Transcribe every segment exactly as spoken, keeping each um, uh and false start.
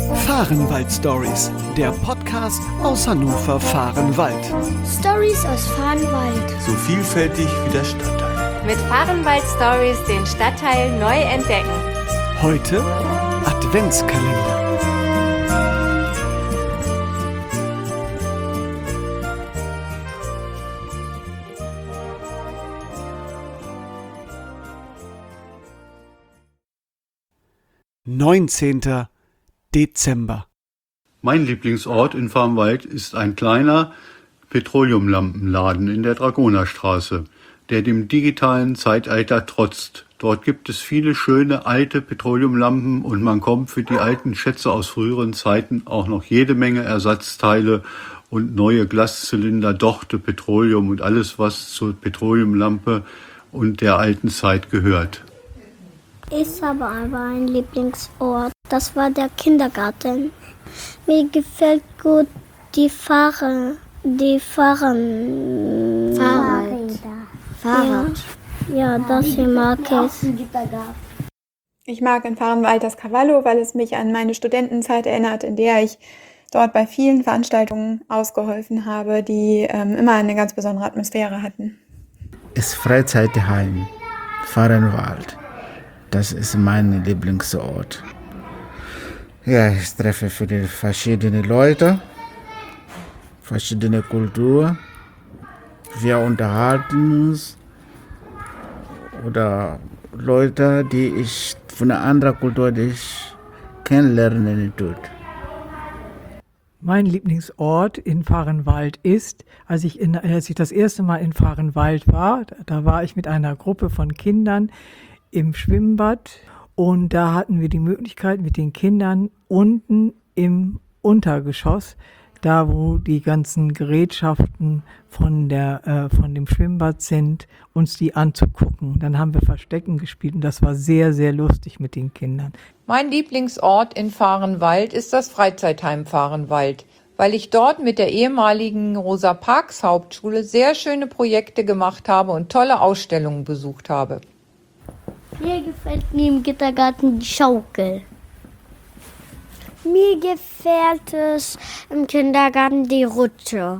Fahrenwald Stories, der Podcast aus Hannover Fahrenwald. Stories aus Fahrenwald. So vielfältig wie der Stadtteil. Mit Fahrenwald Stories den Stadtteil neu entdecken. Heute Adventskalender. neunzehnter Dezember. Mein Lieblingsort in Fahrenwald ist ein kleiner Petroleumlampenladen in der Dragonerstraße, der dem digitalen Zeitalter trotzt. Dort gibt es viele schöne alte Petroleumlampen und man kommt für die alten Schätze aus früheren Zeiten auch noch jede Menge Ersatzteile und neue Glaszylinder, Dochte, Petroleum und alles, was zur Petroleumlampe und der alten Zeit gehört. Ich habe aber einen Lieblingsort. Das war der Kindergarten. Mir gefällt gut die Fahrer, die fahren. Fahrrad. Fahrrad. Ja, ja, das hier mag ich. Ich mag in Fahrenwald das Cavallo, weil es mich an meine Studentenzeit erinnert, in der ich dort bei vielen Veranstaltungen ausgeholfen habe, die ähm, immer eine ganz besondere Atmosphäre hatten. Das Freizeitheim Fahrenwald. Das ist mein Lieblingsort. Ja, ich treffe viele verschiedene Leute, verschiedene Kulturen. Wir unterhalten uns. Oder Leute, die ich von einer anderen Kultur die ich kennenlernen tut. Mein Lieblingsort in Fahrenwald ist, als ich, in, als ich das erste Mal in Fahrenwald war, da war ich mit einer Gruppe von Kindern im Schwimmbad und da hatten wir die Möglichkeit mit den Kindern unten im Untergeschoss, da wo die ganzen Gerätschaften von, der, äh, von dem Schwimmbad sind, uns die anzugucken. Dann haben wir Verstecken gespielt und das war sehr, sehr lustig mit den Kindern. Mein Lieblingsort in Fahrenwald ist das Freizeitheim Fahrenwald, weil ich dort mit der ehemaligen Rosa-Parks-Hauptschule sehr schöne Projekte gemacht habe und tolle Ausstellungen besucht habe. Mir gefällt mir im Kindergarten die Schaukel. Mir gefällt es im Kindergarten die Rutsche.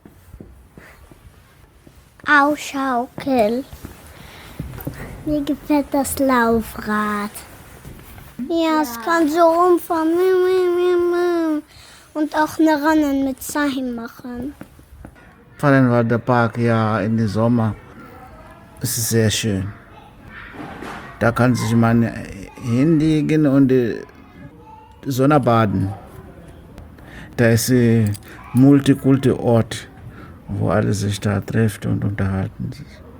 Auch Schaukel. Mir gefällt das Laufrad. Ja, es kann so umfahren. Und auch eine Rennen mit Zeichen machen. Fahrenwald, der Park, ja, in den Sommer. Es ist sehr schön. Da kann sich man hinlegen und die Sonne baden. Da ist ein Multikulti-Ort, wo alle sich da treffen und unterhalten sich.